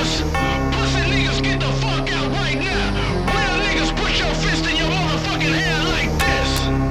us. Pussy niggas, get the fuck out right now. Real niggas, put your fist in your motherfucking hair like this.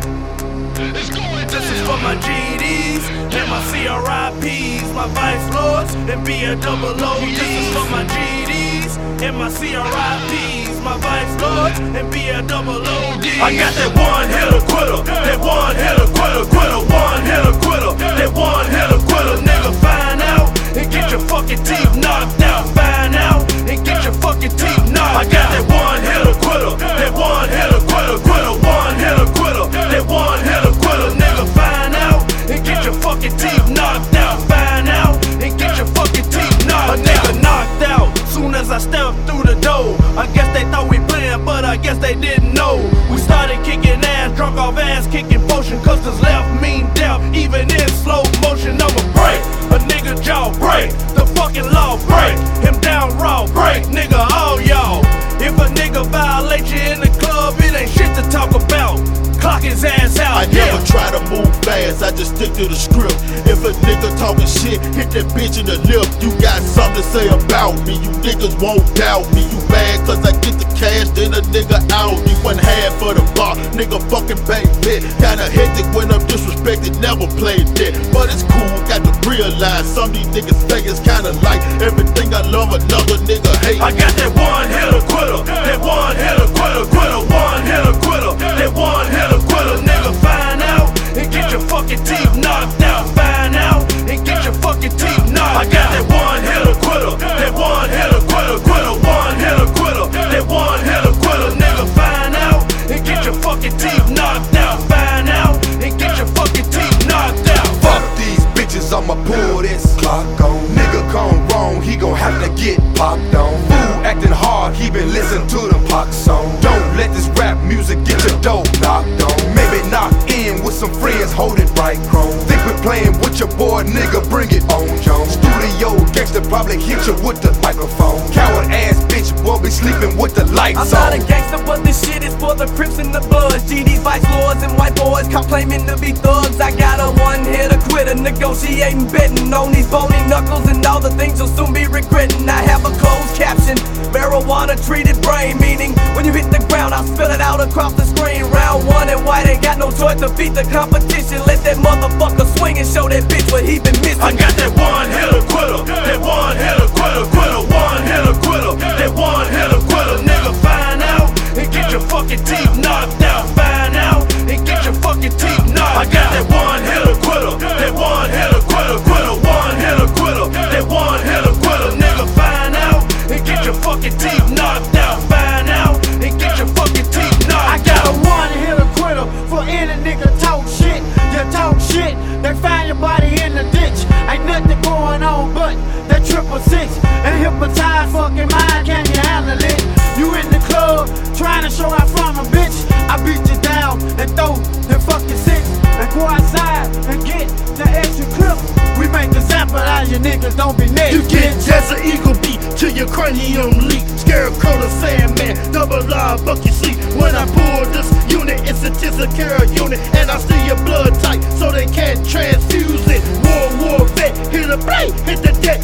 It's going down. This is for my GDs and my CRIPs, my Vice Lords and BLOODs. This is for my GDs and my CRIPs, my Vice Lords and BLOODs. I got that one hitter quitter, that one hitter quitter, one hitter quitter, that one hitter quitter. Nigga, find out and get your fucking teeth knocked out. Find out and get your fucking teeth knocked out. I got that one hitter quitter, that one hitter quitter, one hitter quitter, that one hitter quitter. Nigga, find out and get your fucking teeth knocked out. Find out and get your fucking teeth knocked out. A nigga knocked out soon as I stepped through the door. I guess they thought we playing, but I guess they didn't know. We started kicking ass, drunk off ass, kicking potion. Customers left mean death, even in slow motion. I'ma break a nigga jaw, break the fucking law, break him down raw, break nigga all y'all. If a nigga violate you in the club, it ain't shit to talk about. Clock his ass out. I never try to move fast, I just stick to the script. If a nigga talking shit, hit that bitch in the lip. You got something to say about me, you niggas won't doubt me. You mad cause I get the cash, then a nigga out. You one half for the bar, nigga fucking bank bit. Kinda hectic when I'm disrespected, never played that. But it's cool, got to realize some of these niggas fake. It's kinda like everything I love another nigga hate. I got that one hitter quitter, that one hitter quitter, one hitter quitter, that one hitter quitter. Nigga, find out and get your fucking teeth knocked out. Find out and get your fucking teeth knocked out. I got that one hitter quitter, that one hitter quitter, one hitter quitter, that one hitter quitter. Nigga, find out and get your fucking teeth knocked out. Find out and get your fucking teeth knocked out. Fuck these bitches, I'ma pull this clock on. Nigga gone wrong, he gon' have to get popped on. Fool acting hard, he been listening to them pop songs. Don't let this rap music get your dope knocked on. Maybe knock in with some friends, hold it right, chrome. Think we're playing with your boy, nigga, bring it on, Jones. Studio gangster probably hit you with the microphone. Coward ass bitch won't be sleeping with the lights on. I'm not a gangster, but this shit is for the Crips and the Bloods. GDs, Vice Lords, and white boys caught claiming to be thugs. I got a one-hitter quitter, negotiating, betting on these bony knuckles and all the things you'll soon be regretting. I have a closed caption, marijuana treated brain, meaning when you hit the ground, I'll spill it out across the screen. Round one and white ain't got no choice to beat the competition. Let that motherfucker swing and show that bitch what he been missing. I got that one-hitter quitter, that one-hitter quitter, one-hitter quitter, that one-hitter quitter. Nigga, find out and get your fucking teeth knocked out. Find out and get your fucking teeth knocked out. I got that one-hitter quitter, that one-hitter quitter, one-hitter quitter, that one-hitter quitter. Nigga, find out and get your fucking teeth knocked out. Find out and get your fucking teeth knocked out. I got a one-hitter quitter for any nigga talk shit. You talk shit, they find your body in the ditch. Ain't nothing going on but that 666 and hypnotized fucking mind. Can you handle it? You in the club trying to show out from a bitch. I beat you down and throw the fucking six and go outside and get the extra clip. We make a sample out of you niggas, don't be next. You get just an eagle beat till your cranium leak. Scarecrow the Sandman, double R, buck your sleep. When I pull this unit, it's a Tisacare unit, and I steal your blood tight so they can't transfuse it. War vet, hit a blade, hit the deck.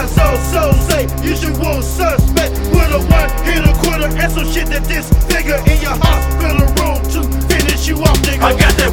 So say usual suspect with a one-hitter quitter and some shit that disfigure in your hospital room to finish you off, nigga. I got that